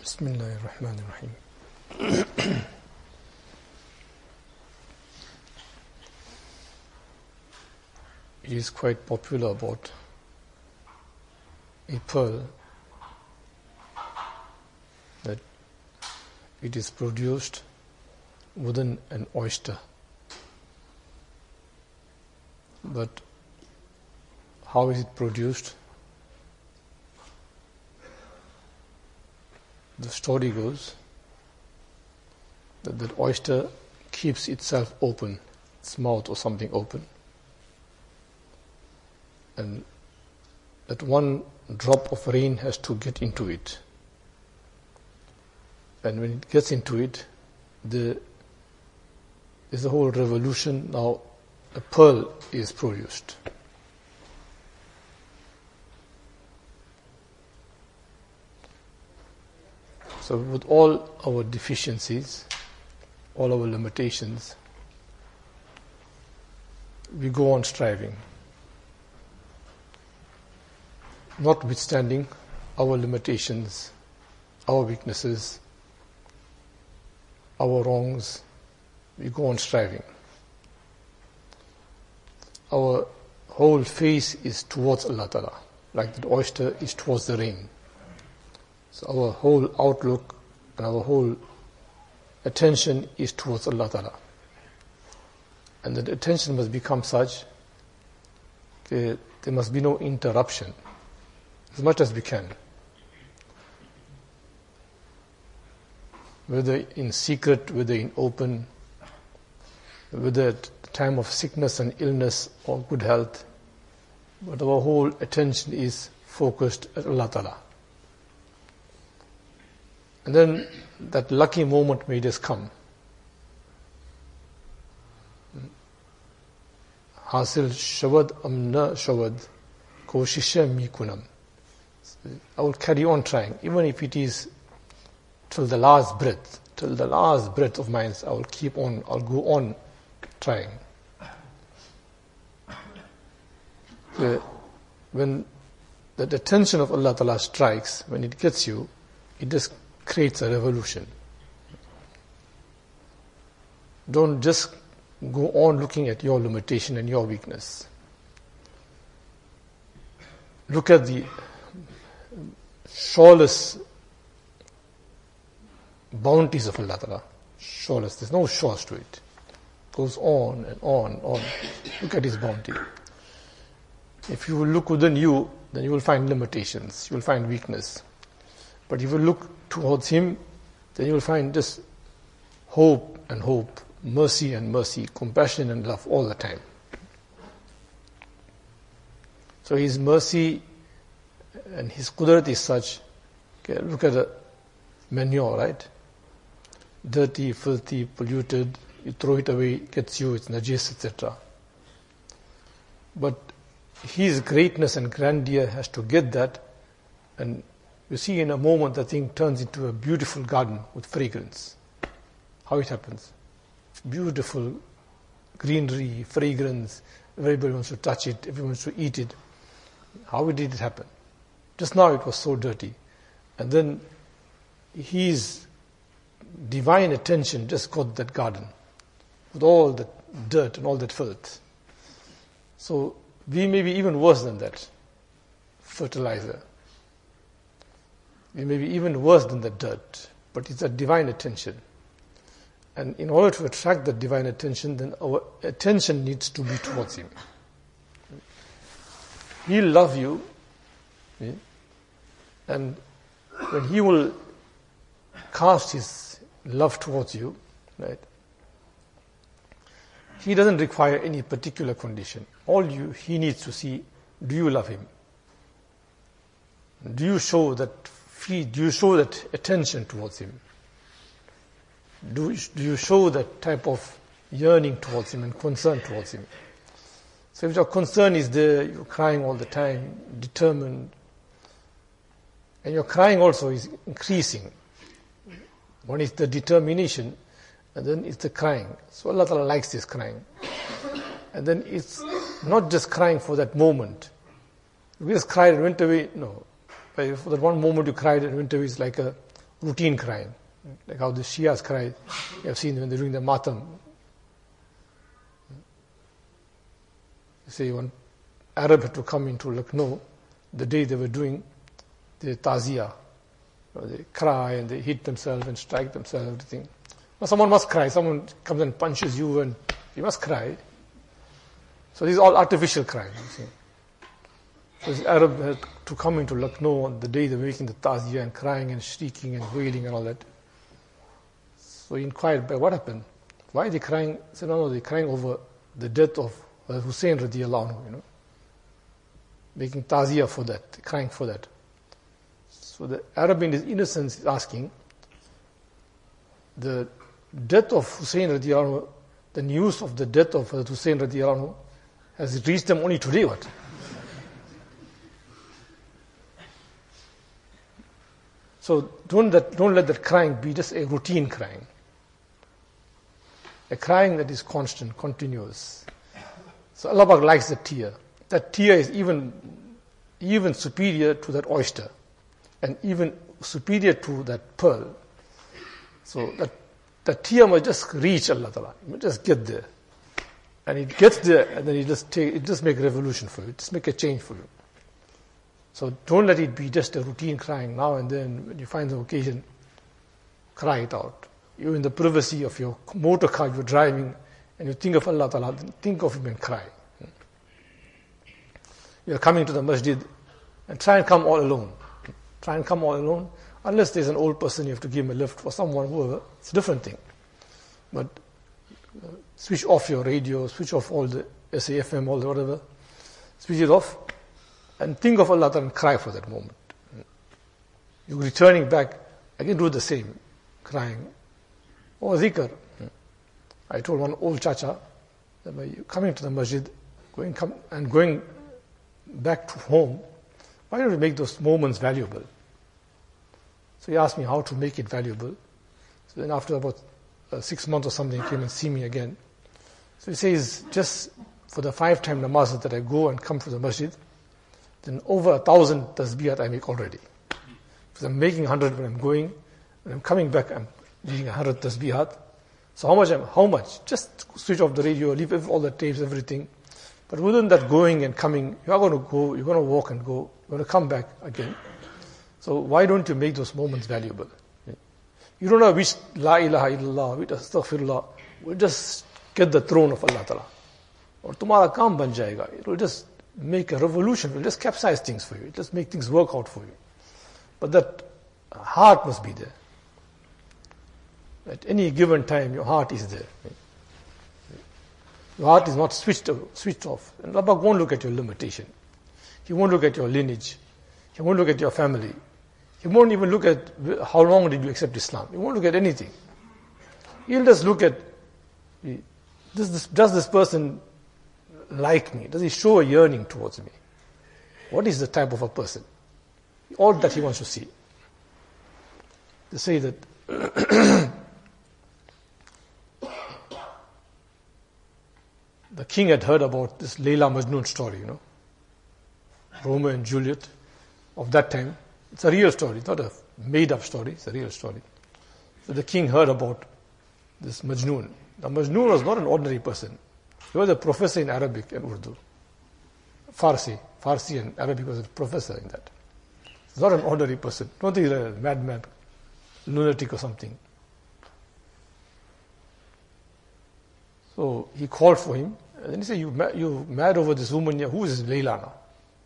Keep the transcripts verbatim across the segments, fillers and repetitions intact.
Bismillahirrahmanirrahim. It is quite popular about a pearl that it is produced within an oyster. But how is it produced? The story goes that the oyster keeps itself open, its mouth or something open, and that one drop of rain has to get into it. And when it gets into it, the there's a whole revolution. Now a pearl is produced. So with all our deficiencies, all our limitations, we go on striving. Notwithstanding our limitations, our weaknesses, our wrongs, we go on striving. Our whole face is towards Allah Ta'ala, like the oyster is towards the rain. So our whole outlook and our whole attention is towards Allah Ta'ala. And that attention must become such that there must be no interruption, as much as we can. Whether in secret, whether in open, whether at the time of sickness and illness or good health, but our whole attention is focused at Allah Ta'ala. And then that lucky moment may just come. Hasil shavad amna shavad, koshisha mi kunam. I will carry on trying, even if it is till the last breath, till the last breath of mine, I will keep on, I'll go on trying. The, when the attention of Allah Ta'ala strikes, when it gets you, it just creates a revolution. Don't just go on looking at your limitation and your weakness. Look at the shoreless bounties of Allah Ta'ala. Shoreless, there's no shores to it. It goes on and on and on. Look at His bounty. If you will look within you, then you will find limitations, you will find weakness. But if you look towards Him, then you will find just hope and hope, mercy and mercy, compassion and love all the time. So His mercy and His qudrat is such. Okay, look at the manure, right? Dirty, filthy, polluted, you throw it away, it gets you, it's najis, et cetera. But His greatness and grandeur has to get that, and you see in a moment the thing turns into a beautiful garden with fragrance. How it happens? Beautiful greenery, fragrance, everybody wants to touch it, everyone wants to eat it. How did it happen? Just now it was so dirty. And then His divine attention just got that garden with all that dirt and all that filth. So we may be even worse than that fertilizer. We may be even worse than the dirt, but it's a divine attention. And in order to attract that divine attention, then our attention needs to be towards Him. He'll love you, and when He will cast His love towards you, right, He doesn't require any particular condition. All you He needs to see, do you love Him? Do you show that feed, do you show that attention towards Him? Do, do you show that type of yearning towards Him and concern towards Him? So if your concern is there, you're crying all the time, determined, and your crying also is increasing. One is the determination, and then it's the crying. So Allah Ta'ala likes this crying. And then it's not just crying for that moment. We just cried and went away. No. For that one moment you cried and went away, it's like a routine crying. Like how the Shias cry, you have seen when they're doing the matam. You say one Arab had to come into Lucknow the day they were doing the tazia. You know, they cry and they hit themselves and strike themselves, everything. Now someone must cry. Someone comes and punches you and you must cry. So these are all artificial crying. You see. So this Arab had to come into Lucknow on the day they were making the tazia and crying and shrieking and wailing and all that. So he inquired, by what happened? Why are they crying? He said, no, no, they're crying over the death of Hussein radiallahu anhu, you know. Making tazia for that, crying for that. So the Arab in his innocence is asking, the death of Hussein radiallahu anhu, the news of the death of Hussein radiallahu anhu has reached them only today, what? So don't let, don't let that crying be just a routine crying. A crying that is constant, continuous. So Allah Pak likes the tear. That tear is even, even superior to that oyster. And even superior to that pearl. So that, that tear must just reach Allah Ta'ala. It must just get there. And it gets there and then it just take, it just make a revolution for you. It just make a change for you. So don't let it be just a routine crying now and then. When you find the occasion, cry it out. You're in the privacy of your motor car you're driving and you think of Allah Ta'ala, think of Him and cry. You're coming to the masjid and try and come all alone. Try and come all alone. Unless there's an old person, you have to give him a lift or someone, whoever. It's a different thing. But uh, switch off your radio, switch off all the S A F M, all the whatever. Switch it off and think of Allah Ta'ala and cry for that moment. You're returning back, again do the same, crying. Or zikr. I told one old chacha that by coming to the masjid, going come and going back to home, why don't you make those moments valuable? So he asked me how to make it valuable. So then after about uh, six months or something, he came and see me again. So he says, just for the five time namazs that I go and come to the masjid, then over a thousand tasbihat I make already. Because I'm making a hundred when I'm going, when I'm coming back, I'm reading a hundred tasbihat. So how much? I'm, how much? Just switch off the radio, leave all the tapes, everything. But within that going and coming, you are going to go, you're going to walk and go, you're going to come back again. So why don't you make those moments valuable? You don't know which La ilaha illallah, which astaghfirullah, will just get the throne of Allah Ta'ala. Or tumhara kaam ban jayega. It will just make a revolution, it will just capsize things for you, it will just make things work out for you. But that heart must be there. At any given time, your heart is there. Your heart is not switched, switched off. And Allah won't look at your limitation. He won't look at your lineage. He won't look at your family. He won't even look at how long did you accept Islam. He won't look at anything. He'll just look at, does this, does this person like me? Does he show a yearning towards me? What is the type of a person? All that he wants to see. They say that the king had heard about this Layla Majnun story, you know. Romeo and Juliet of that time. It's a real story, it's not a made-up story, it's a real story. So the king heard about this Majnun. Now Majnun was not an ordinary person. He was a professor in Arabic and Urdu. Farsi. Farsi and Arabic was a professor in that. He's not an ordinary person. Don't think he's a madman, lunatic or something. So he called for him, and then he said, you, you mad over this woman here, who is this Layla now?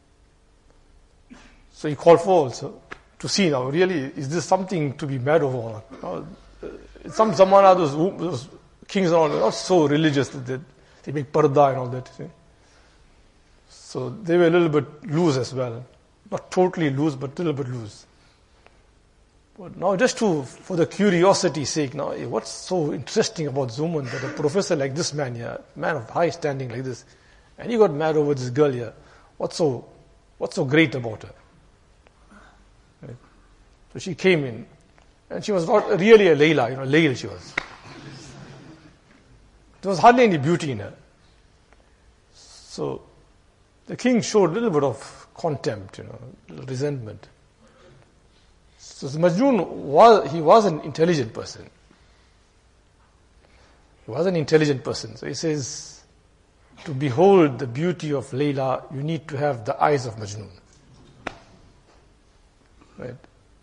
So he called for also, to see now, really, is this something to be mad over? Now, some, someone are those, those kings and all, they're not so religious that they, they make parda and all that. See? So they were a little bit loose as well. Not totally loose, but a little bit loose. But now just to, for the curiosity's sake, now what's so interesting about this woman that a professor like this man here, man of high standing like this, and he got mad over this girl here. What's so, what's so great about her? Right? So she came in, and she was not really a Layla, you know, Layl she was. There was hardly any beauty in her. So the king showed a little bit of contempt, you know, resentment. So Majnun was, he was an intelligent person. He was an intelligent person. So he says, to behold the beauty of Layla, you need to have the eyes of Majnun. Right?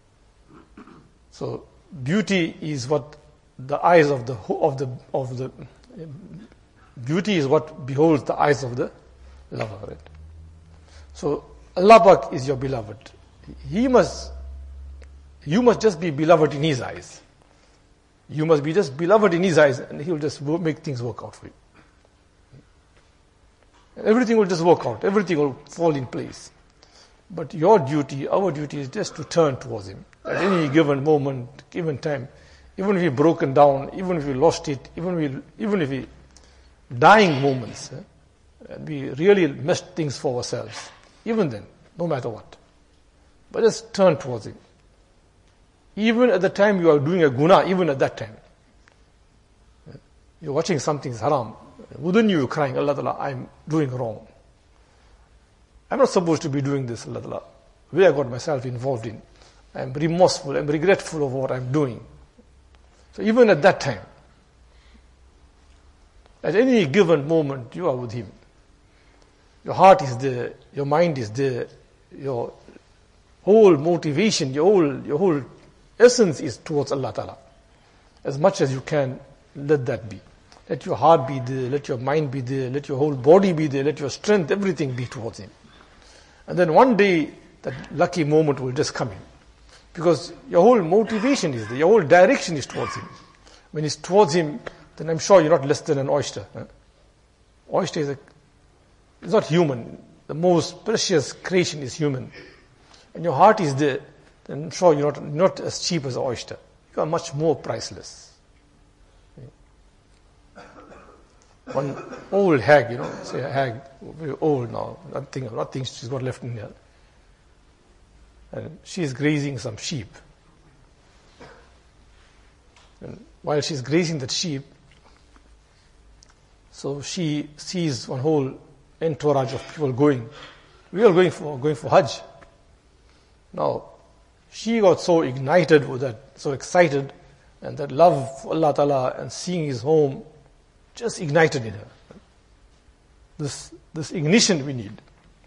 So beauty is what the eyes of the of the of the beauty is what beholds the eyes of the lover. Right? So Allah Pak is your beloved. He must, you must just be beloved in His eyes. You must be just beloved in His eyes, and He will just make things work out for you. Everything will just work out. Everything will fall in place. But your duty, our duty is just to turn towards Him. At any given moment, given time, even if we're broken down, even if we lost it, even if we, even if we dying moments, eh, and we really messed things for ourselves, even then, no matter what. But just turn towards Him. Even at the time you are doing a guna, even at that time. You're watching something haram. Within you crying, Allah Ta'ala, I'm doing wrong. I'm not supposed to be doing this, Allah Ta'ala. Where I got myself involved in. I'm remorseful, I'm regretful of what I'm doing. So even at that time, at any given moment, you are with Him. Your heart is there, your mind is there, your whole motivation, your whole, your whole essence is towards Allah Ta'ala. As much as you can, let that be. Let your heart be there, let your mind be there, let your whole body be there, let your strength, everything be towards Him. And then one day, that lucky moment will just come in. Because your whole motivation is there, your whole direction is towards Him. When it's towards Him, then I'm sure you're not less than an oyster. Huh? Oyster is a, it's not human. The most precious creation is human. And your heart is there, then I'm sure you're not, not as cheap as an oyster. You are much more priceless. One old hag, you know, say a hag, very old now, nothing, nothing she's got left in here. And she's grazing some sheep. And while she's grazing that sheep, so she sees one whole entourage of people going. We are going for going for Hajj. Now, she got so ignited with that, so excited, and that love for Allah Ta'ala and seeing His home just ignited in her. This, this ignition we need.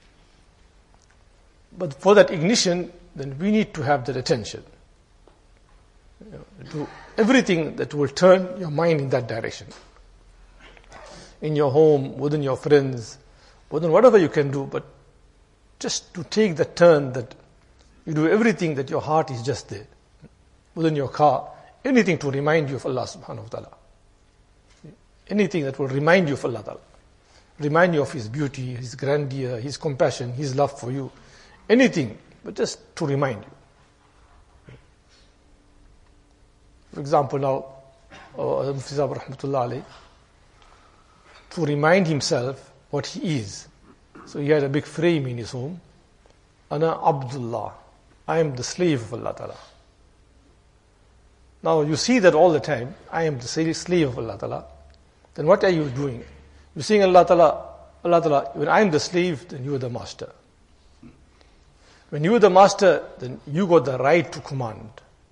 But for that ignition, then we need to have that attention. You know, do everything that will turn your mind in that direction. In your home, within your friends, within whatever you can do, but just to take the turn that you do everything that your heart is just there. Within your car, anything to remind you of Allah subhanahu wa ta'ala. Anything that will remind you of Allah Ta'ala. Remind you of His beauty, His grandeur, His compassion, His love for you. Anything, but just to remind you. For example, now, uh, Mufti Sahib Rahmatullah Alayh, to remind himself what he is. So he had a big frame in his home. Ana Abdullah. I am the slave of Allah Ta'ala. Now you see that all the time. I am the slave of Allah Ta'ala. Then what are you doing? You're saying Allah Ta'ala, Allah Ta'ala, when I am the slave, then you are the master. When you are the master, then you got the right to command.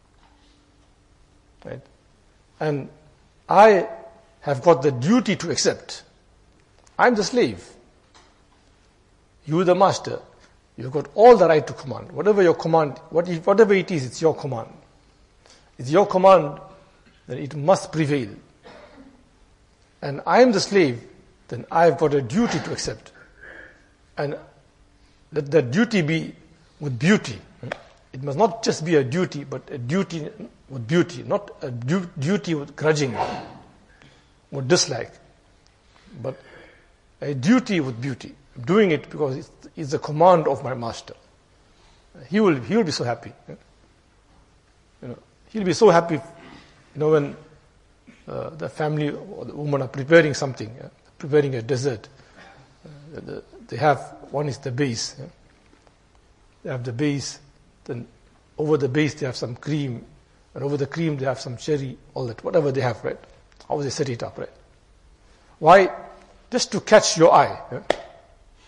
Right? And I have got the duty to accept. I'm the slave. You are the master. You've got all the right to command. Whatever your command, whatever it is, it's your command. It's your command, then it must prevail. And I am the slave, then I've got a duty to accept. And let that duty be with beauty. It must not just be a duty, but a duty with beauty, not a du- duty with grudging or dislike, but a duty with beauty. I'm doing it because it's, it's the command of my master. He will, he will be so happy. You know, he'll be so happy, you know, when uh, the family or the woman are preparing something, uh, preparing a dessert. Uh, the, they have, one is the base. Yeah? They have the base, then over the base they have some cream, and over the cream they have some cherry, all that, whatever they have, right? How they set it up, right? Why? Just to catch your eye. Yeah?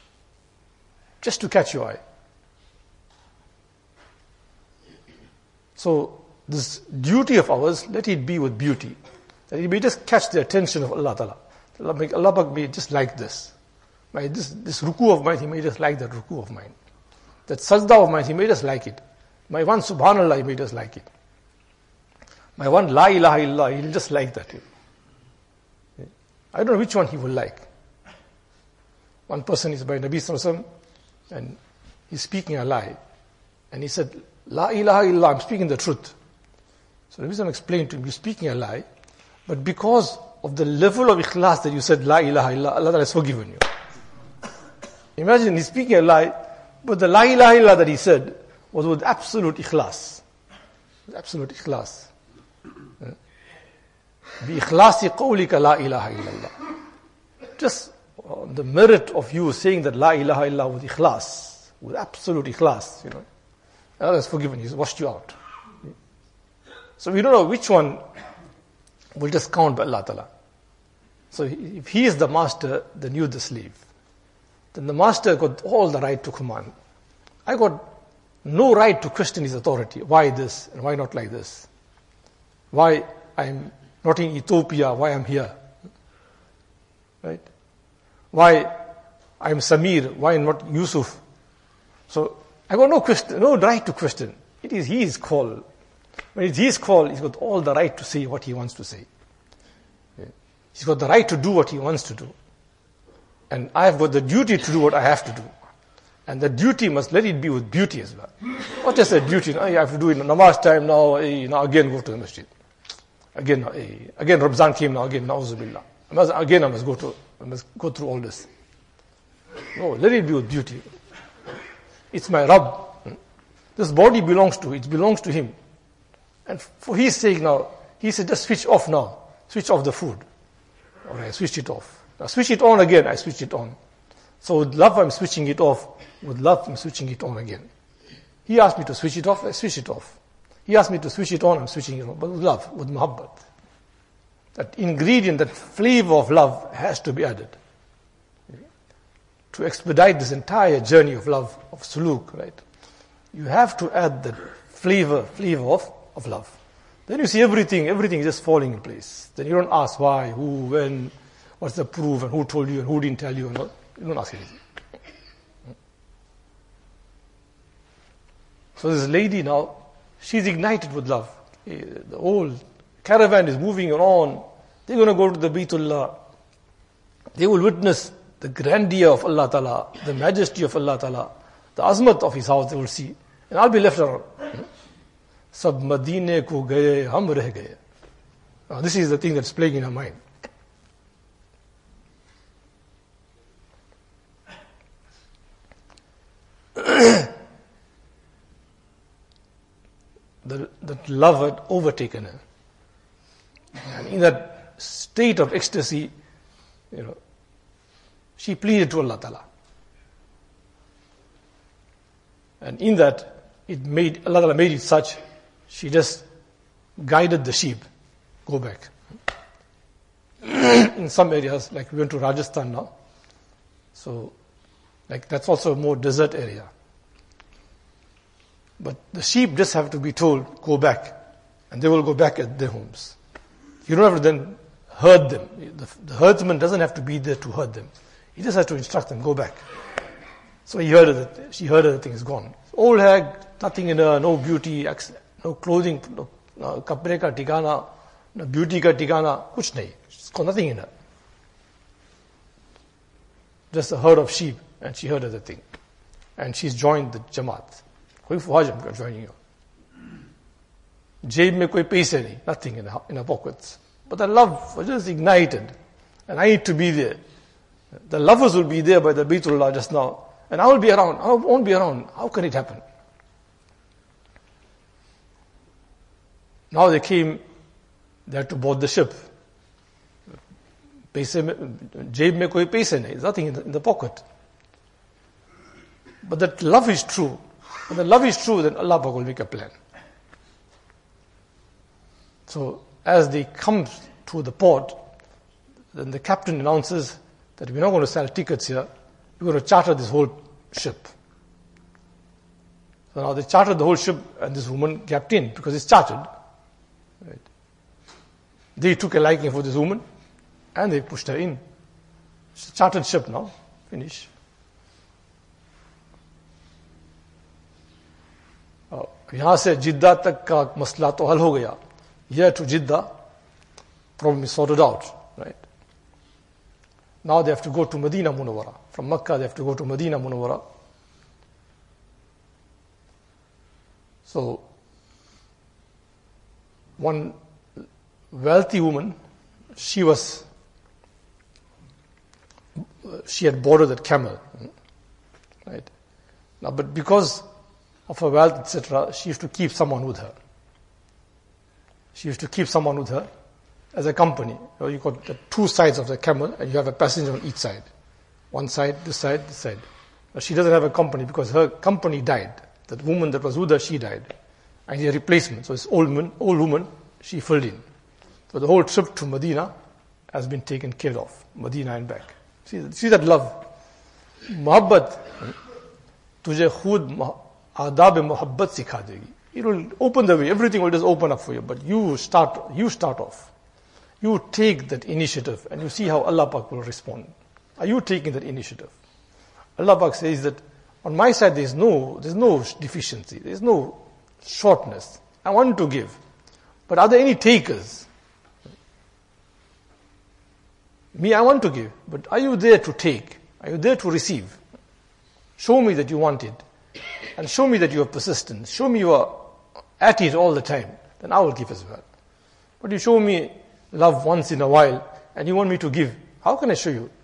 Just to catch your eye. So this duty of ours, let it be with beauty. That it may just catch the attention of Allah Ta'ala. Allah may, Allah may just like this. May this, this ruku of mine, He may just like that ruku of mine. That sajda of mine, He may just like it. My one subhanallah, He may just like it. My one la ilaha illallah, He'll just like that. I don't know which one He will like. One person is by Nabi Sallallahu Alaihi Wasallam, and he's speaking a lie. And he said, La ilaha illallah, I'm speaking the truth. So Nabi Sallallahu Alaihi Wasallam explained to him, you're speaking a lie, but because of the level of ikhlas that you said La ilaha illallah, Allah Ta'ala has forgiven you. Imagine he's speaking a lie, but the La ilaha illallah that he said was with absolute ikhlas. Absolute ikhlas. Bi ikhlasi qawlika la ilaha illallah. Just on the merit of you saying that La ilaha illallah with ikhlas, with absolute ikhlas, you know. Allah has forgiven you, He's washed you out. So we don't know which one will just count by Allah Ta'ala. So if He is the master, then you're the slave. Then the master got all the right to command. I got no right to question His authority. Why this and why not like this? Why I'm not in Ethiopia, why I'm here? Right? Why I'm Samir, why not Yusuf? So I got no question, no right to question. It is His call. When it's His call, He's got all the right to say what He wants to say. He's got the right to do what He wants to do. And I've got the duty to do what I have to do. And the duty must let it be with beauty as well. Not just a duty, no, you have to do it in namaz time now, eh, now again go to the masjid. Again, eh, again Ramzan came now, again, na'uzubillah. Again I must go to, I must go through all this. No, let it be with beauty. It's my Rabb. This body belongs to, it belongs to Him. And for His sake now, He said just switch off now. Switch off the food. Alright, I switched it off. Now switch it on again, I switched it on. So with love I'm switching it off. With love I'm switching it on again. He asked me to switch it off, I switch it off. He asked me to switch it on, I'm switching it on. But with love, with muhabbat. That ingredient, that flavor of love has to be added. To expedite this entire journey of love, of suluk, right? You have to add that flavor, flavor of, of love. Then you see everything, everything is just falling in place. Then you don't ask why, who, when, what's the proof, and who told you, and who didn't tell you, and all. You don't ask anything. So this lady now, she's ignited with love. The whole caravan is moving on. They're going to go to the Baytullah. They will witness the grandeur of Allah Ta'ala, the majesty of Allah Ta'ala, the azmat of His house they will see. And I'll be left around. Sab Madine ko gaye, hum reh gaye. Now this is the thing that's playing in her mind. the, that love had overtaken her. And in that state of ecstasy, you know, she pleaded to Allah Ta'ala. And in that, it made, Allah Ta'ala made it such, she just guided the sheep, go back. In some areas, like we went to Rajasthan now, so like that's also a more desert area. But the sheep just have to be told, go back, and they will go back at their homes. You don't have to then herd them. The, the herdsman doesn't have to be there to herd them. He just has to instruct them, go back. So he heard that, she heard that the thing is gone. Old hag, nothing in her, no beauty, no clothing, no kapre ka tikana, no beauty ka tikana, kuch nahi. She's got nothing in her. Just a herd of sheep, and she heard of the thing. And she's joined the Jamaat. Koi fuhajam ka joining you. Jayb mein koi paise nahi, nothing in her, in her pockets. But the love was just ignited. And I need to be there. The lovers will be there by the Baytullah just now. And I will be around. I won't be around. How can it happen? Now they came, they had to board the ship. Jayb mein koi paise nahi, there's nothing in the, in the pocket. But that love is true. When the love is true, then Allah will make a plan. So as they come to the port, then the captain announces that we're not going to sell tickets here, we're going to charter this whole ship. So now they chartered the whole ship and this woman gapped in because it's chartered. Right. They took a liking for this woman and they pushed her in. It's a chartered ship now. Finish. यहाँ से जिद्दा तक का मसला तो हल हो गया. Here to Jeddah, problem is sorted out, right? Now they have to go to Medina Munawwara. From Makkah they have to go to Medina Munawwara. So, one wealthy woman, she was, she had boarded that camel, right? Now, but because of her wealth, et cetera, she used to keep someone with her. She used to keep someone with her as a company. You know, you got the two sides of the camel and you have a passenger on each side. One side, this side, this side. Now, she doesn't have a company because her company died. That woman that was with her, she died. I need a replacement. So this old woman, old woman, she filled in. So the whole trip to Medina has been taken care of. Medina and back. See, see that love. Muhabbat, tujhe khud adab muhabbat sikha degi. It will open the way. Everything will just open up for you. But you start, you start off. You take that initiative and you see how Allah Pak will respond. Are you taking that initiative? Allah Pak says that on my side there is no, there is no deficiency. There is no shortness. I want to give. But are there any takers? Me, I want to give. But are you there to take? Are you there to receive? Show me that you want it. And show me that you are persistent. Show me you are at it all the time. Then I will give as well. But you show me love once in a while and you want me to give. How can I show you?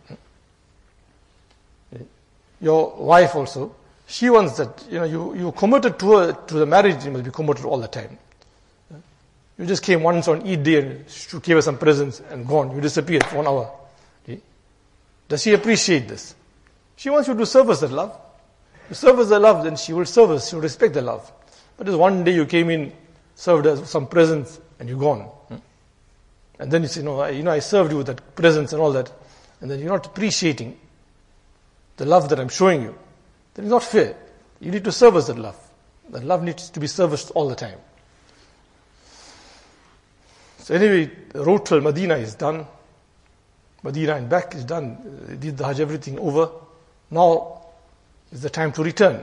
Your wife also, she wants that, you know, you, you committed to her, to the marriage, you must be committed all the time. You just came once on Eid day and she gave her some presents and gone. You disappeared for one hour. Does she appreciate this? She wants you to service that love. You service the love, then she will service, she will respect the love. But just one day you came in, served her some presents, and you're gone. And then you say, no, I, you know, I served you with that presents and all that. And then you're not appreciating the love that I'm showing you. Then it's not fair. You need to service that love. That love needs to be serviced all the time. So anyway, the road to Medina is done. Medina and back is done. They did the Hajj, everything over. Now is the time to return.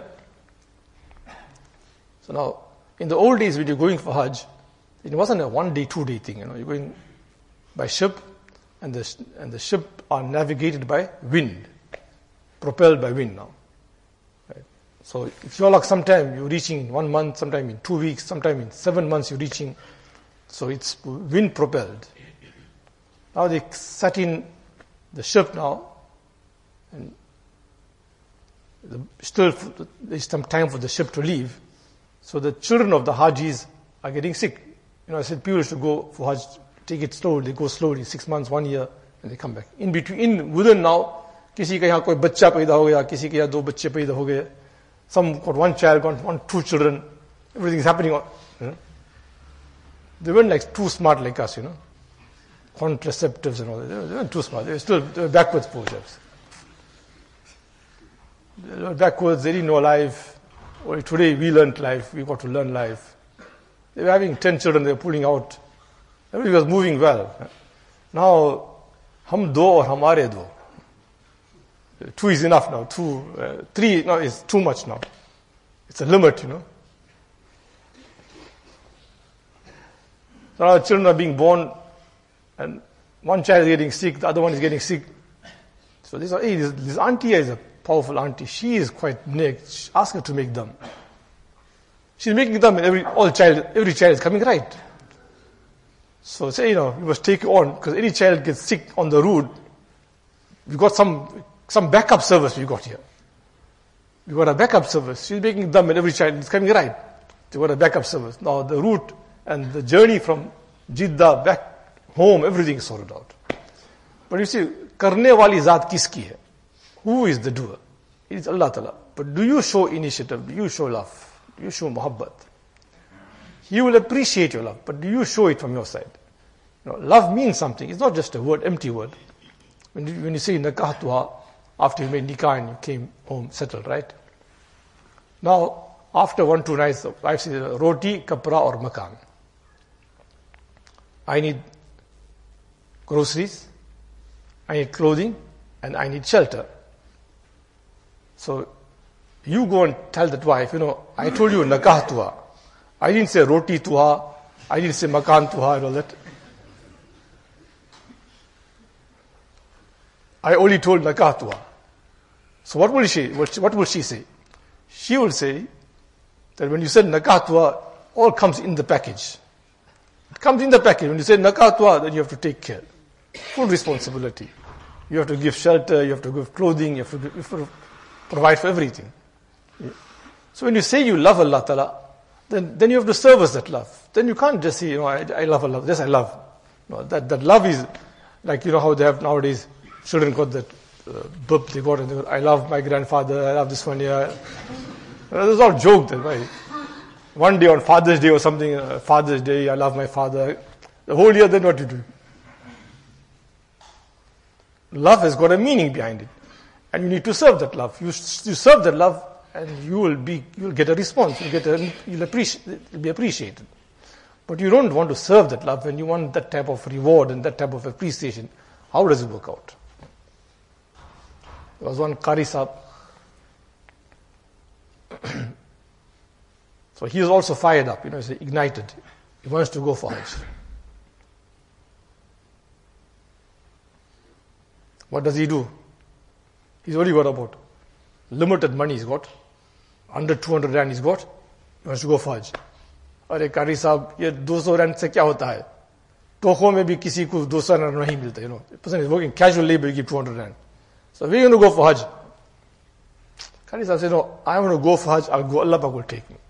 So now, in the old days when you're going for Hajj, it wasn't a one day, two day thing. You know, you're going by ship, and the and the ship are navigated by wind, propelled by wind now. Right? So if you're like sometime you're reaching in one month, sometime in two weeks, sometime in seven months you're reaching. So it's wind propelled. Now they sat in the ship now, and the, still there's some time for the ship to leave. So the children of the Hajis are getting sick. You know, I said people should go for Hajj, take it slowly, they go slowly, six months, one year, and they come back. In between, in within now, किसी के यहाँ कोई बच्चा पैदा हो गया, किसी के यहाँ दो बच्चे पैदा हो गए. Some got one child, got one, two children. Everything is happening. You know? They weren't like too smart like us, you know. Contraceptives and all that. They weren't too smart. They were still they were backwards projects. They were backwards. They didn't know life. Well, today we learned life. We got to learn life. They were having ten children. They were pulling out. Everything was moving well. Now, hum do or hamare do. Two is enough now. Two, uh, three no, is too much now. It's a limit, you know. So now children are being born, and one child is getting sick, the other one is getting sick. So this, hey, this, this auntie is a powerful auntie. She is quite next. Ask her to make them. She's making them, and every all child, every child is coming right. So say, you know, you must take it on, because any child gets sick on the route. We got some some backup service we got here. We got a backup service. She's making them, and every child is coming right. They got a backup service. Now the route and the journey from Jeddah back home, everything is sorted out. But you see, karne wali zaat kiski hai? Who is the doer? It is Allah Ta'ala. But do you show initiative? Do you show love? Do you show muhabbat? He will appreciate your love, but do you show it from your side? You know, love means something. It's not just a word, empty word. When you, when you say nakahtuha, after you made nikah and you came home settled, right? Now, After one, two nights, the wife says, roti, kapra or makan. I need groceries, I need clothing, and I need shelter. So you go and tell that wife, you know, I told you nakah to her. I didn't say roti to her, I didn't say makan to her and all that. I only told nakah to her. So what will she, what will she say? She will say that when you said nakah to her, all comes in the package. It comes in the package. When you say nakah to her, then you have to take care. Full responsibility. You have to give shelter, you have to give clothing, you have to, give, you have to provide for everything. Yeah. So when you say you love Allah Ta'ala, then, then you have to service that love. Then you can't just say, you know, I, I love Allah. Yes, I love. No, that, that love is like, you know, how they have nowadays, children got that uh, burp they got, and they go, I love my grandfather, I love this one here. Uh, It's all joke then, right? One day on Father's Day or something, uh, Father's Day, I love my father. The whole year, then what you do? Love has got a meaning behind it. And you need to serve that love. You, you serve that love, and you will be, you will get a response. You'll get a, you'll appreciate, it'll be appreciated. But you don't want to serve that love when you want that type of reward and that type of appreciation. How does it work out? There was one Qari Sahib. So he is also fired up, you know, he's ignited. He wants to go for Hajj. What does he do? He's only got about limited money he's got. Under two hundred rand he's got. He wants to go for Hajj. अरे कारी साहब ये दो सौ Rand से क्या होता है? टोको में भी किसी को दो सौ रैंड नहीं मिलता, you know. The person is working casual labor, you give two hundred rand. So we're going to go for Hajj. Qari Sahib said, no, I want to go for Hajj, I'll go, Allah Pak will take me.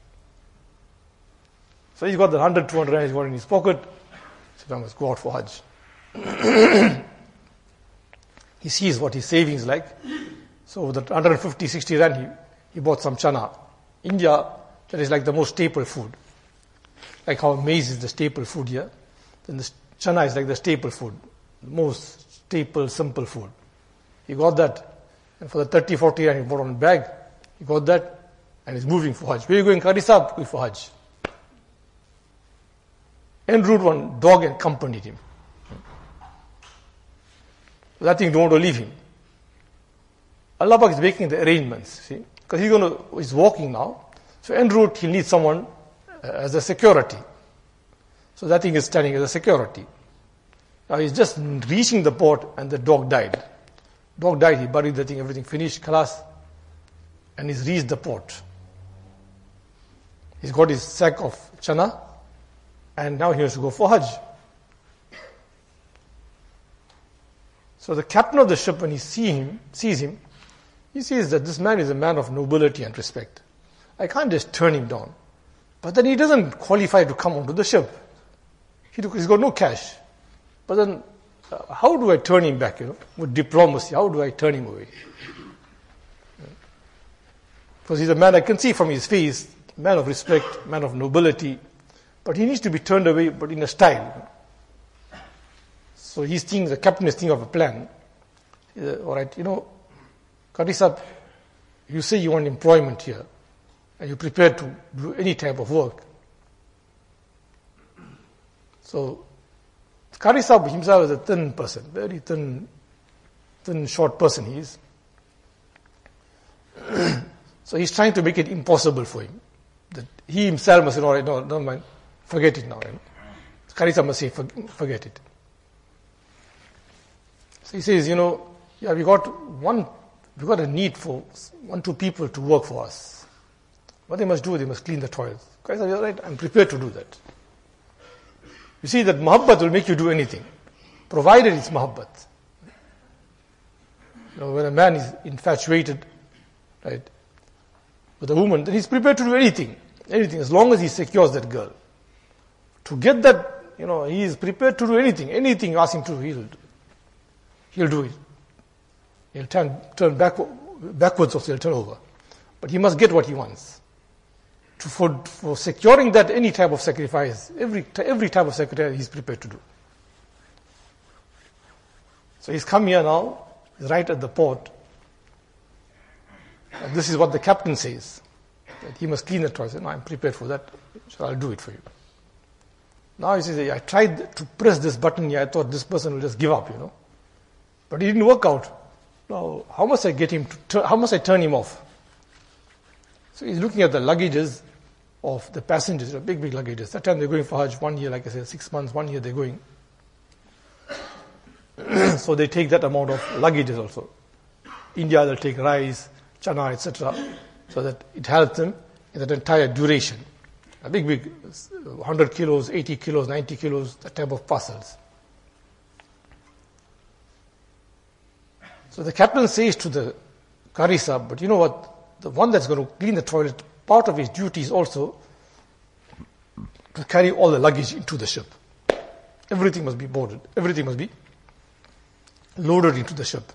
So he's got the one hundred, two hundred rand he's got in his pocket. He said, I must go out for Hajj. He sees what his savings like. So with that one hundred fifty, sixty rand, he, he bought some chana. India, that is like the most staple food. Like how maize is the staple food here. Then the chana is like the staple food. The most staple, simple food. He got that. And for the thirty, forty rand, he bought on a bag. He got that. And he's moving for Hajj. Where are you going, Qari Sahib? Going for Hajj. En route, one dog accompanied him. That thing don't want to leave him. Allah Pak is making the arrangements, see? Because he's going to, he's walking now. So en route, he'll need someone uh, as a security. So that thing is standing as a security. Now he's just reaching the port and the dog died. Dog died, he buried the thing, everything finished, khalas. And he's reached the port. He's got his sack of chana. And now he has to go for Hajj. So the captain of the ship, when he see him, sees him, he sees that this man is a man of nobility and respect. I can't just turn him down. But then he doesn't qualify to come onto the ship. He, he's got no cash. But then, uh, how do I turn him back, you know? With diplomacy, how do I turn him away? Because he's a man I can see from his face, man of respect, man of nobility. But he needs to be turned away, but in a style. So he's thinking, the captain is thinking of a plan. Uh, all right, you know, Qari Sahib, you say you want employment here, and you're prepared to do any type of work. So, Qari Sahib himself is a thin person, very thin, thin, short person he is. So he's trying to make it impossible for him. That he himself must say, all right, no, don't mind, forget it now. And Qari Sahib must say, forget it. So he says, you know, yeah, we got one, we got a need for one, two people to work for us. What they must do, they must clean the toilets. Qari Sahib, you're right, I'm prepared to do that. You see that muhabbat will make you do anything, provided it's muhabbat. You know, when a man is infatuated, right, with a woman, then he's prepared to do anything, anything, as long as he secures that girl. To get that, you know, he is prepared to do anything, anything you ask him to, he'll do. He'll do it. He'll turn, turn back, backwards or he'll turn over. But he must get what he wants. To, for, for securing that, any type of sacrifice, every, every type of sacrifice he's prepared to do. So he's come here now, he's right at the port. And this is what the captain says. that he must clean the toilet. He said, no, I'm prepared for that, so I'll do it for you. Now he says, I tried to press this button here, I thought this person will just give up, you know. But it didn't work out. Now, how must I get him to, turn, how must I turn him off? So he's looking at the luggages of the passengers, you know, big, big luggages. That time they're going for Hajj, one year, like I said, six months, one year they're going. So they take that amount of luggages also. India, they'll take rice, chana, et cetera, so that it helps them in that entire duration. A big, big, one hundred kilos, eighty kilos, ninety kilos, that type of parcels. So the captain says to the Qari Sahib, but you know what, the one that's going to clean the toilet, part of his duty is also to carry all the luggage into the ship. Everything must be boarded, everything must be loaded into the ship.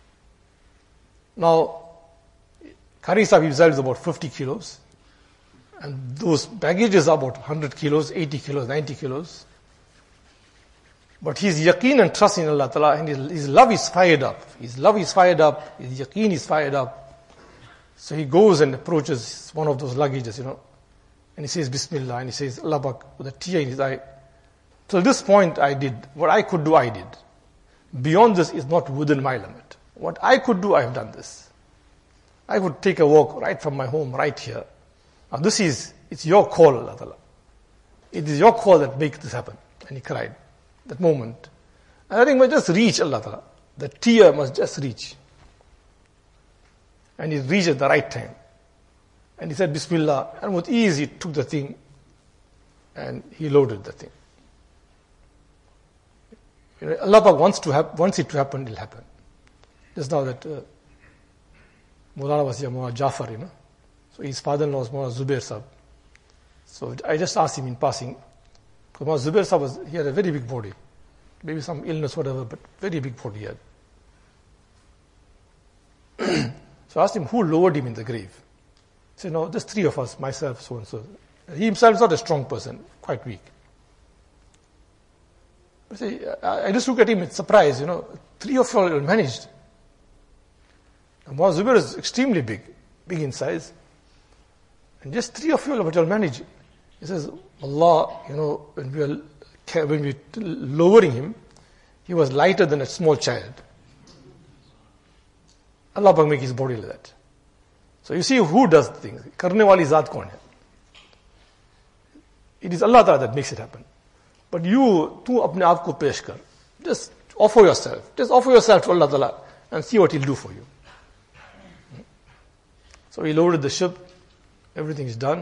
Now, Qari Sahib himself is about fifty kilos. And those baggages are about one hundred kilos, eighty kilos, ninety kilos. But his yaqeen and trust in Allah Ta'ala, and his, his love is fired up. His love is fired up, his yaqeen is fired up. So he goes and approaches one of those luggages, you know, and he says Bismillah, and he says Allah Bak, with a tear in his eye. Till this point I did, what I could do I did. Beyond this is not within my limit. What I could do I have done this. I could take a walk right from my home, right here. Now this is, it's your call, Allah Ta'ala. It is your call that makes this happen. And he cried, that moment. And I think must just reach Allah Ta'ala. The tear must just reach. And he reached at the right time. And he said Bismillah, and with ease he took the thing and he loaded the thing. You know, Allah Ta'ala wants to have, wants it to happen, it will happen. Just now that uh, Maulana was here, Maulana Jafar, you know. So his father-in-law was Maulana Zubair Sahib. So I just asked him in passing, because Maulana Zubair Sahib was, he had a very big body. Maybe some illness, whatever, but very big body he had. So I asked him, who lowered him in the grave? He said, no, just three of us, myself, so and so. He himself is not a strong person, quite weak. I say, I just look at him with surprise, you know, three of you all managed. And Maulana Zubair is extremely big, big in size. And just three of you all manage. He says, Allah, you know, when we were, when we were lowering him, he was lighter than a small child. Allah Pak make his body like that. So you see who does things. Karne wali zat kaun hai? It is Allah Ta'ala that makes it happen. But you, tu apne aap ko pesh kar. Just offer yourself. Just offer yourself to Allah Ta'ala and see what He'll do for you. So he loaded the ship. Everything is done.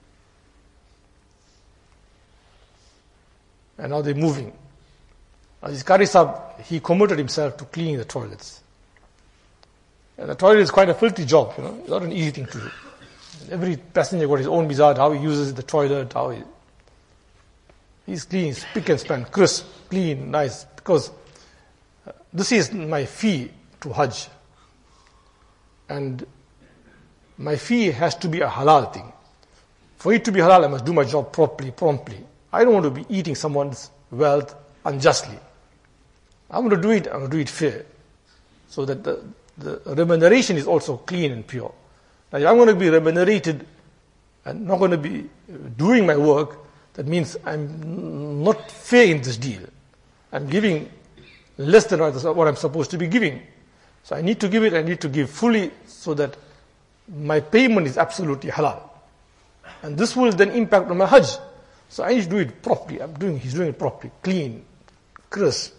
And now they're moving. Now this Qari Sahib, he committed himself to cleaning the toilets. And the toilet is quite a filthy job, you know. It's not an easy thing to do. Every passenger got his own mizaj, how he uses the toilet, how he... He's clean, spick and span, crisp, clean, nice. Because uh, this is my fee to Hajj. And my fee has to be a halal thing. For it to be halal, I must do my job properly, promptly. I don't want to be eating someone's wealth unjustly. I'm going to do it, I'm going to do it fair. So that the, the remuneration is also clean and pure. Now, if I'm going to be remunerated and not going to be doing my work, that means I'm not fair in this deal. I'm giving less than what I'm supposed to be giving. So I need to give it, I need to give fully so that my payment is absolutely halal. And this will then impact on my Hajj. So I need to do it properly. I'm doing, he's doing it properly, clean, crisp.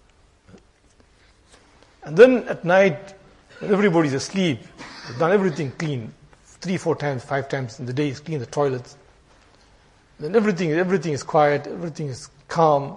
And then at night, when everybody's asleep, he's done everything clean. Three, four times, five times in the day, he's cleaned the toilets. Then everything, everything is quiet, everything is calm.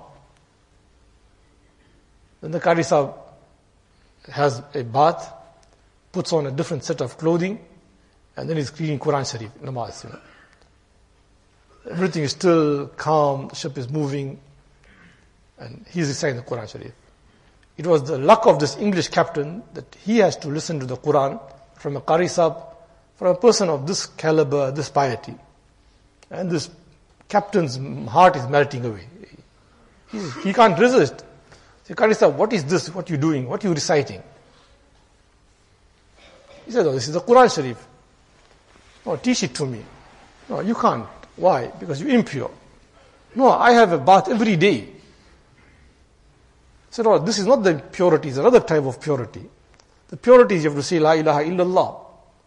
Then the Qari Sahib has a bath, puts on a different set of clothing, and then he's reading Quran Sharif, namaz, you know. Everything is still calm, the ship is moving, and he's reciting the Quran Sharif. It was the luck of this English captain that he has to listen to the Quran from a Qari Sahib, from a person of this caliber, this piety. And this captain's heart is melting away. He's, he can't resist. He said, Qari Sahib, what is this? What are you doing? What are you reciting? He said, oh, this is the Quran Sharif. No, teach it to me. No, you can't. Why? Because you're impure. No, I have a bath every day. I said, oh, this is not the purity, it's another type of purity. The purity is you have to say, La ilaha illallah.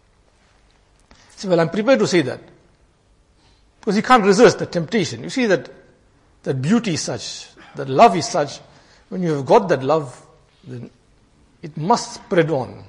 He said, well, I'm prepared to say that. Because you can't resist the temptation. You see that that beauty is such, that love is such, when you have got that love, then it must spread on.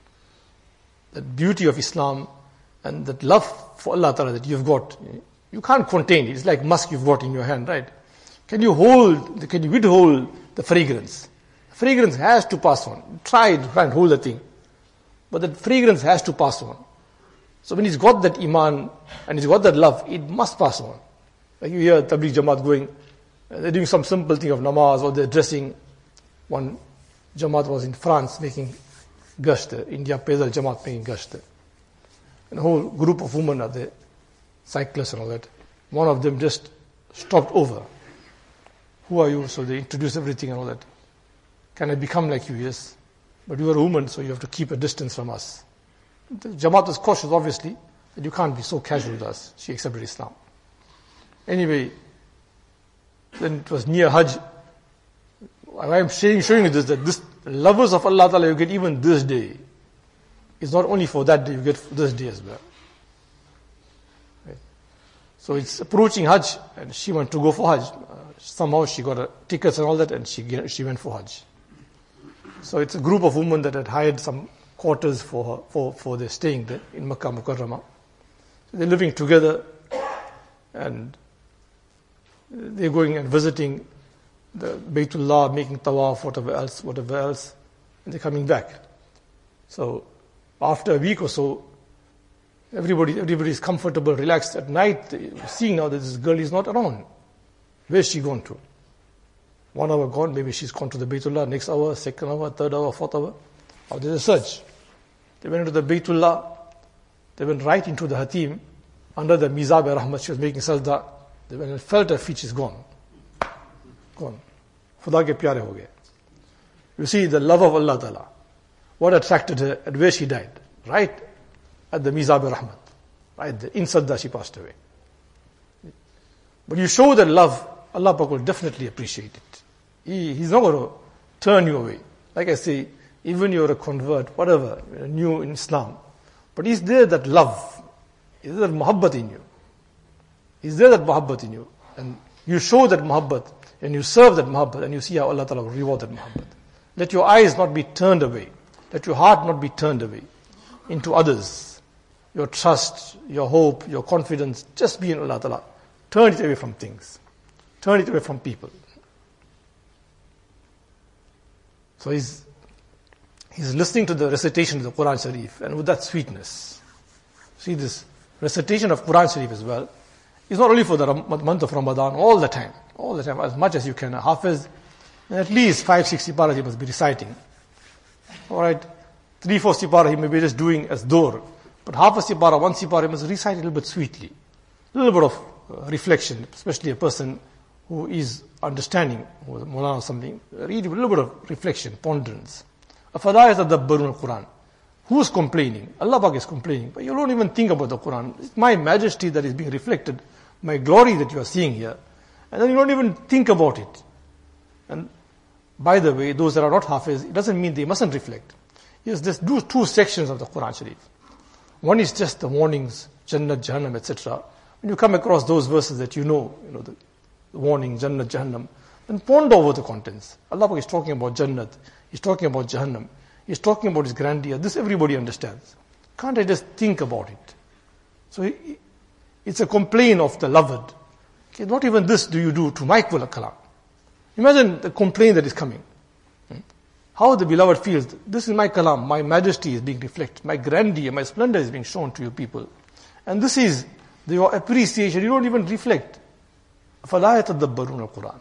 That beauty of Islam and that love for Allah Ta'ala that you've got, you can't contain it. It's like musk you've got in your hand, right? Can you hold, can you withhold the fragrance? The fragrance has to pass on. Try to try and hold the thing. But the fragrance has to pass on. So when he's got that iman and he's got that love, it must pass on. Like you hear Tabligh Jamaat going, they're doing some simple thing of namaz or they're dressing. One Jamaat was in France making gasht, India Pedal Jamaat making gasht. And a whole group of women are there, cyclists and all that. One of them just stopped over. Who are you? So they introduce everything and all that. Can I become like you? Yes. But you are a woman, so you have to keep a distance from us. The Jamaat was cautious, obviously, that you can't be so casual with us. She accepted Islam. Anyway, then it was near Hajj. I am showing, showing you this, that this lovers of Allah Ta'ala you get even this day. It's not only for that day, you get this day as well. Right. So it's approaching Hajj, and she wanted to go for Hajj. Uh, somehow she got a tickets and all that, and she she went for Hajj. So it's a group of women that had hired some quarters for her, for, for their staying there in Makkah Mukarramah. So they're living together and they're going and visiting the Baytullah, making tawaf, whatever else, whatever else, and they're coming back. So after a week or so, everybody everybody is comfortable, relaxed. At night, seeing now that this girl is not around. Where's she gone to? One hour gone, maybe she's gone to the Baytullah, next hour, second hour, third hour, fourth hour. Or there's a search. They went into the Baytullah, they went right into the Hatim, under the Mizab Rahmat, she was making sajda. They went and felt her feet is gone. Gone. Khuda ke pyare ho gaye. You see the love of Allah Ta'ala. What attracted her and where she died? Right at the Mizab Rahmat. Right there. In sajda she passed away. But you show that love, Allah Pak will definitely appreciate it. He, he's not going to turn you away. Like I say, even you're a convert, whatever, you're new in Islam. But is there that love? Is there that muhabbat in you? Is there that muhabbat in you? And you show that muhabbat, and you serve that muhabbat, and you see how Allah Ta'ala will reward that muhabbat. Let your eyes not be turned away. Let your heart not be turned away into others. Your trust, your hope, your confidence, just be in Allah Ta'ala. Turn it away from things. Turn it away from people. So he's He's listening to the recitation of the Quran Sharif, and with that sweetness. See, this recitation of Quran Sharif as well is not only for the month of Ramadan, all the time. All the time, as much as you can. Hafiz, at least five, six siparas he must be reciting. Alright, three, four siparas he may be just doing as door. But half a sipara, one sipara, he must recite a little bit sweetly. A little bit of uh, reflection, especially a person who is understanding, or Mulana or something. Read a little bit of reflection, ponderance. أَفَلَا يَتَدَبَّرُونَ الْقُرْآنَ. Who's complaining? Allah Pak is complaining. But you don't even think about the Quran. It's my majesty that is being reflected, my glory that you are seeing here. And then you don't even think about it. And by the way, those that are not Hafiz, it doesn't mean they mustn't reflect. Yes, there's two sections of the Quran Sharif. One is just the warnings, Jannat, Jahannam, et cetera. When you come across those verses that you know, you know, the, the warning, Jannat, Jahannam, then ponder over the contents. Allah Pak is talking about Jannat. He's talking about Jahannam. He's talking about his grandeur. This everybody understands. Can't I just think about it? So it's a complaint of the loved. Okay, not even this do you do to my kalam. Imagine the complaint that is coming. How the beloved feels. This is my kalam. My majesty is being reflected. My grandeur, my splendor is being shown to you people. And this is your appreciation. You don't even reflect. فَلَا يَتَدَبَّرُونَ الْقُرْآنَ.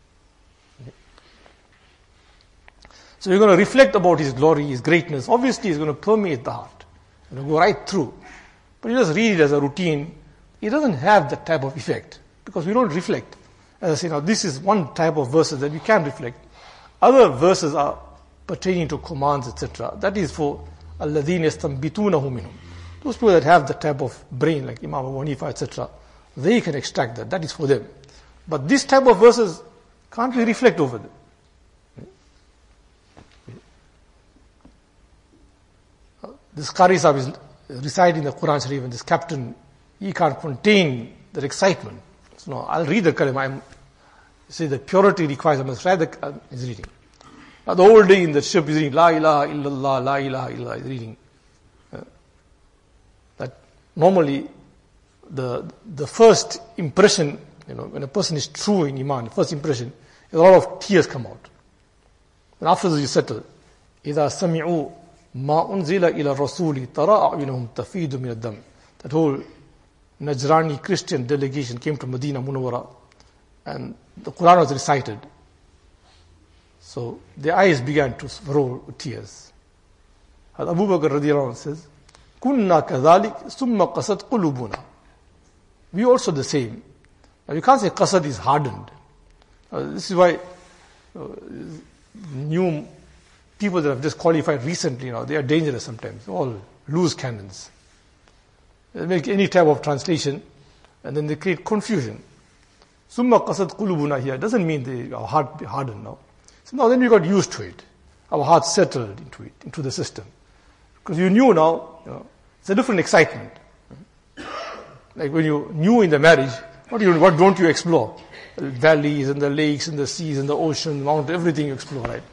So you're going to reflect about His glory, His greatness. Obviously, He's going to permeate the heart. It's going to go right through. But you just read it as a routine. It doesn't have that type of effect because we don't reflect. As I say now, this is one type of verses that we can reflect. Other verses are pertaining to commands, et cetera. That is for الَّذِينَ يَسْتَنْبِتُونَهُ مِنْهُمْ. Those people that have the type of brain, like Imam Abu Hanifa, et cetera, they can extract that. That is for them. But this type of verses can't we reflect over them? This Qari Sahib is reciting the Quran Sharif, and this captain, he can't contain that excitement. So no, I'll read the Kalim. I'm say the purity requires I must write the uh, he's reading. Now the whole day in the ship he's reading La ilaha illallah, La ilaha illallah, he's reading. Uh, that normally the the first impression, you know, when a person is true in Iman, the first impression, a lot of tears come out. And after this you settle. إِذَا سَمِعُوا مَا أُنزِلَ إِلَى الرَّسُولِ تَرَى أَعْيُنُهُمْ تَفِيضُ مِنَ الدَّمِ. That whole Najrani Christian delegation came to Medina Munawwara, and the Quran was recited. So their eyes began to roll with tears. Abu Bakr radiyallahu anhu says, كُنَّا كَذَلِكَ ثُمَّ قَسَتْ قُلُوبُنَا. We also the same. Now you can't say qasad is hardened. Uh, this is why uh, new people that have just qualified recently, you know, they are dangerous sometimes. All loose cannons. They make any type of translation and then they create confusion. Summa qasad qulubuna here doesn't mean they, our heart hardened now. So now then we got used to it. Our heart settled into it, into the system. Because you knew now, you know, it's a different excitement. Like when you knew in the marriage, what do you, what don't you explore? The valleys and the lakes and the seas and the ocean, mountains, everything you explore, right?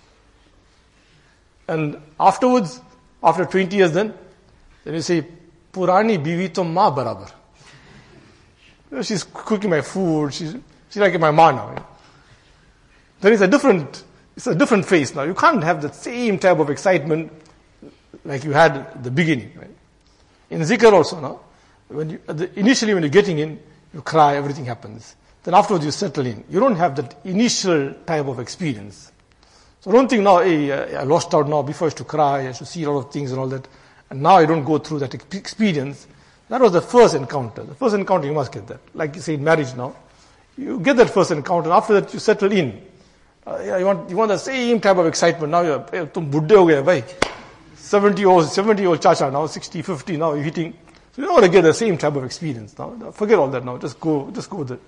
And afterwards, after twenty years then, then you say, Purani biwi to ma barabar. She's cooking my food, she's, she's like my ma now. You know? Then it's a different, it's a different face now. You can't have the same type of excitement like you had at the beginning, right? In zikr also, no? When you, the, initially when you're getting in, you cry, everything happens. Then afterwards you settle in. You don't have that initial type of experience. So don't think now, hey, I lost out now, before I used to cry, I used to see a lot of things and all that. And now I don't go through that experience. That was the first encounter. The first encounter, you must get that. Like you say in marriage now, you get that first encounter, after that you settle in. Uh, yeah, you want you want the same type of excitement. Now you're, hey, tum buddhe ho gaya, bhai. seventy old, seventy old chacha now, sixty, fifty, now you're hitting. So you don't want to get the same type of experience now. Forget all that now. Just go, just go with it.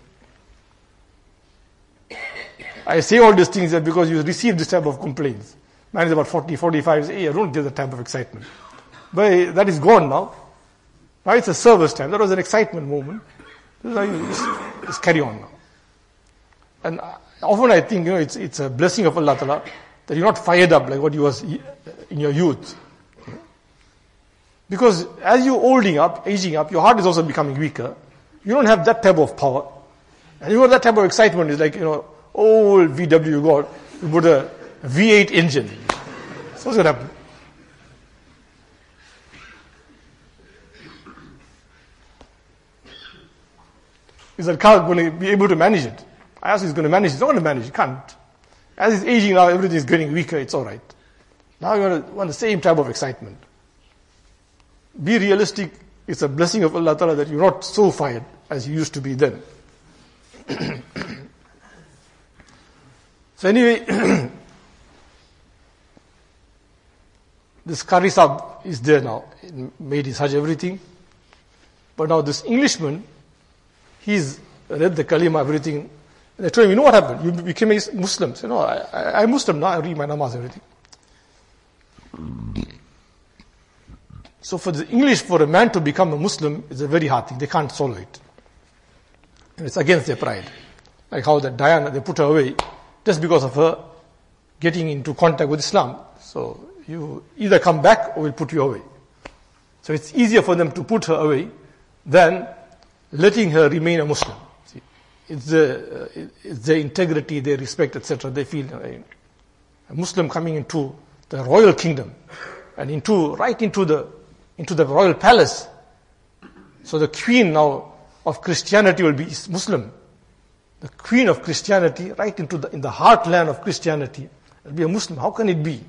I say all these things because you receive this type of complaints. Man is about forty, forty-five, say, hey, I don't get that type of excitement. But that is gone now. Now it's a service time. That was an excitement moment. This is how you just, just carry on now. And often I think, you know, it's it's a blessing of Allah Ta'ala that you're not fired up like what you was in your youth. Because as you're olding up, aging up, your heart is also becoming weaker. You don't have that type of power. And you got that type of excitement. It's like, you know, old V W you got, you put a V eight engine. So what's going to happen? Is that car going to be able to manage it? I asked, he's going to manage it. He's not going to manage it. He can't. As he's aging now, everything is getting weaker. It's all right. Now you want, to, want the same type of excitement. Be realistic. It's a blessing of Allah Ta'ala that you're not so fired as you used to be then. So anyway, this Qari Sahib is there now. He made his Hajj, everything. But now this Englishman, he's read the kalima, everything. And they told him, you know what happened? You became a Muslim. So, no, I, I, I'm Muslim now. I read my namaz, everything. So for the English, for a man to become a Muslim is a very hard thing. They can't swallow it. And it's against their pride. Like how that Diana, they put her away just because of her getting into contact with Islam. So you either come back or we'll put you away. So it's easier for them to put her away than letting her remain a Muslim. See, it's the uh, it's their integrity, their respect, et cetera. They feel uh, a Muslim coming into the royal kingdom and into right into the into the royal palace. So the queen now of Christianity will be Muslim. The queen of Christianity, right into the in the heartland of Christianity, will be a Muslim. How can it be?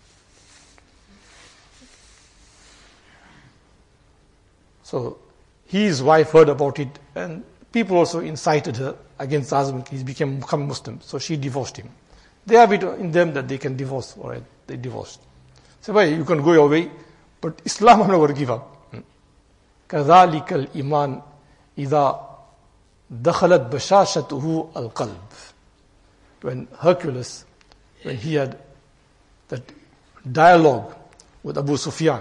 So his wife heard about it, and people also incited her against the husband. He became become Muslim, so she divorced him. They have it in them that they can divorce. All right, they divorced. So, well, you can go your way, but Islam I'm not going to give up. كَذَلِكَ الْإِيمَانِ إِذَا دَخَلَتْ بَشَاشَتُهُ الْقَلْبِ. When Hercules, when he had that dialogue with Abu Sufyan,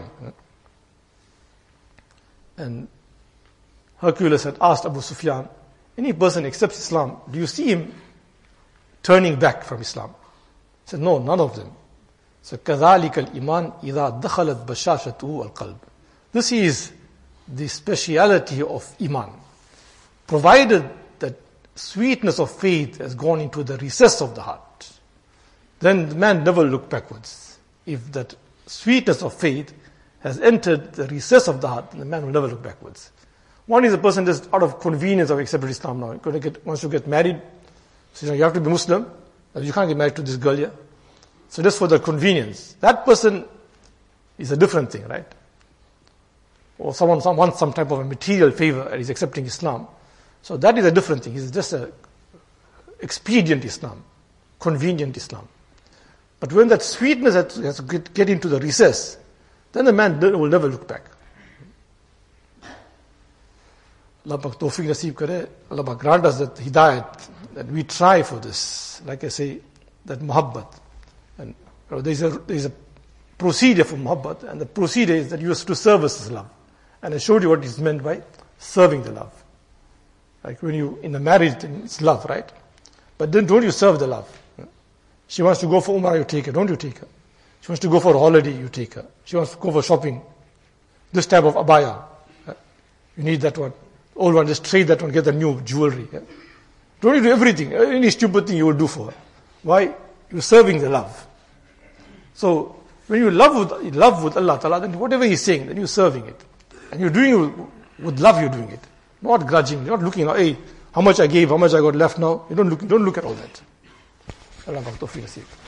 and Hercules had asked Abu Sufyan, any person accepts Islam, do you see him turning back from Islam? He said, no, none of them. So, كَذَلِكَ الْإِيمَانِ إِذَا دَخَلَتْ بَشَاشَتُهُ الْقَلْبِ. This is the speciality of Iman. Provided that sweetness of faith has gone into the recess of the heart, then the man never look backwards. If that sweetness of faith has entered the recess of the heart, then the man will never look backwards. One is a person just out of convenience of accepting Islam now. Going to get, wants to get married, so you, know, you have to be Muslim. You can't get married to this girl here. So just for the convenience. That person is a different thing, right? Or someone some, wants some type of a material favor and is accepting Islam. So that is a different thing. It's just a expedient Islam, convenient Islam. But when that sweetness has to get, get into the recess, then the man will never look back. Allah Pak Tawfiq Naseeb Kare, Allah Pak grant us that hidayat, that we try for this. Like I say, that muhabbat. And you know, there is a there is a procedure for muhabbat, and the procedure is that you have to service this love. And I showed you what is meant by serving the love. Like when you, in the marriage, it's love, right? But then don't you serve the love. She wants to go for Umrah, you take her. Don't you take her? She wants to go for a holiday, you take her. She wants to go for shopping. This type of abaya. You need that one. Old one, just trade that one, get the new jewelry. Don't you do everything? Any stupid thing you will do for her. Why? You're serving the love. So, when you love with, love with Allah Ta'ala, then whatever He's saying, then you're serving it. And you're doing it with love, you're doing it. Not grudging, you're not looking at, hey, how much I gave, how much I got left now. You don't look, don't look at all that. Allah Ta'ala.